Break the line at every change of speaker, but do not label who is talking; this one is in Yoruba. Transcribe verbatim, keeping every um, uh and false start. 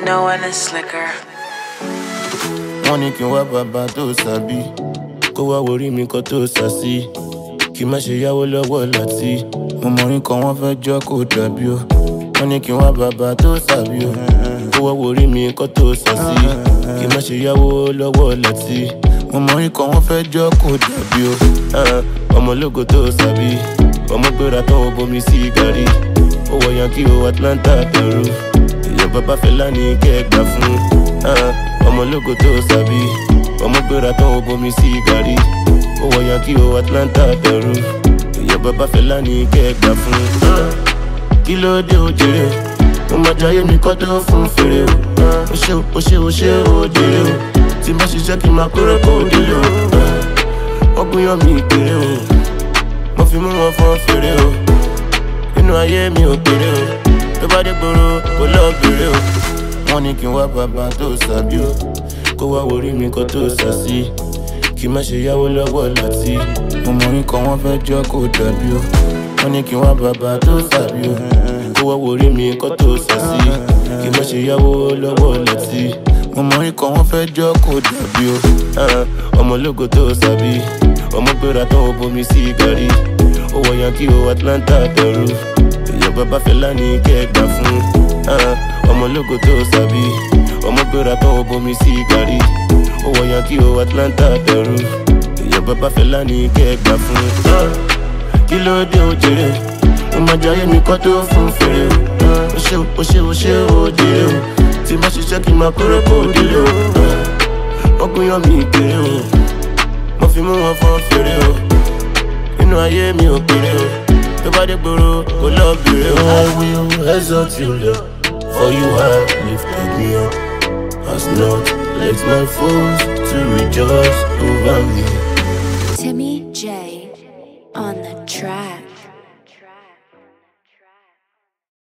No one is slicker.
Wọ́n ní kí n wá bàbá tó sàbí, kó wá worí mi kó tó sàsí, kí má ṣe yáwó lọ́wọ́ láti. Mo mọ̀rin kan wọ́n fẹ́ jọ́ kó dàbí o. Wọ́n ní kí n wá bàbá tó sàbí o, kó wá worí mi kó tó sàsí, kí má ṣe yáwó lọ́wọ́ láti. Mo mọ̀rin kan wọ́n fẹ́ jọ́ kó dàbí o. Ọmọ ológo tó sàbí, ọmọ gbéra tán ó bomi sí gàrí. Ó wọ Yankee o Atlanta Peru, èèyàn bàbá Fẹlá ní kẹ́gbà fún. Ọmọ ológo tó sàbí, ọmọ gbéra tán ó bomi sí gàrí. Ó wọ Yankee o Atlanta Peru, èèyàn bàbá Fẹlá ní kẹ́gbà fún. Kí ló dé o jèrè o, mo máa jayé mi kọ́ tó fún fèrè o. Ó ṣe o ṣe o ṣe o jèrè o, tí n bá ṣiṣẹ́ kí n máa kórè kó délé o. Ọgbọ́n yan mi kéré o, mo fi mú wọn fọ́n fèrè o. Inú ayé mi ò kéré o, tó bá dé gbòòrò kò lọ bèrè o. Wọ́n ní kí n wá bàbá tó sàbí o, kó wá worí mi kó tó sàsí, kí má ṣe yáwó lọ́wọ́ láti. Mo mọ̀rin kan wọ́n fẹ́ jọ́ kó dàbí o. Wọ́n ní kí n wá bàbá tó sàbí o, kó wá worí mi kó tó sàsí, kí má ṣe yáwó lọ́wọ́ láti. Mo mọ̀rin kan wọ́n fẹ́ jọ́ kó dàbí o. Ọmọ ológo tó sàbí, ọmọ gbéra tán ó bomi sí gàrí. Ó wọ Yankee o Atlanta Peru, èèyàn bàbá Fẹlá ní kẹ́gbà fún. Ọmọ ológo tó sàbí, ọmọ gbéra tán ó bomi sí gàrí. Ó wọ Yankee o Atlanta Peru, èèyàn bàbá Fẹlá ní kẹ́gbà fún. Kí ló dé o jèrè o, mo máa jayé mi kọ́ tó fún fèrè o. Ó ṣe o ṣe o ṣe o jèrè o, tí n bá ṣiṣẹ́ kí n máa kórè kó délé o. Ọgbọ́n yan mi kéré o, mo fi mú wọn fọ́n fèrè o. Inú ayé mi ò kéré o, tó bá dé gbòòrò kò lọ bèrè o. I will exalt you, Lord, for you have lifted me up. Has not let my foes to rejoice over me.
Timmy J on the track.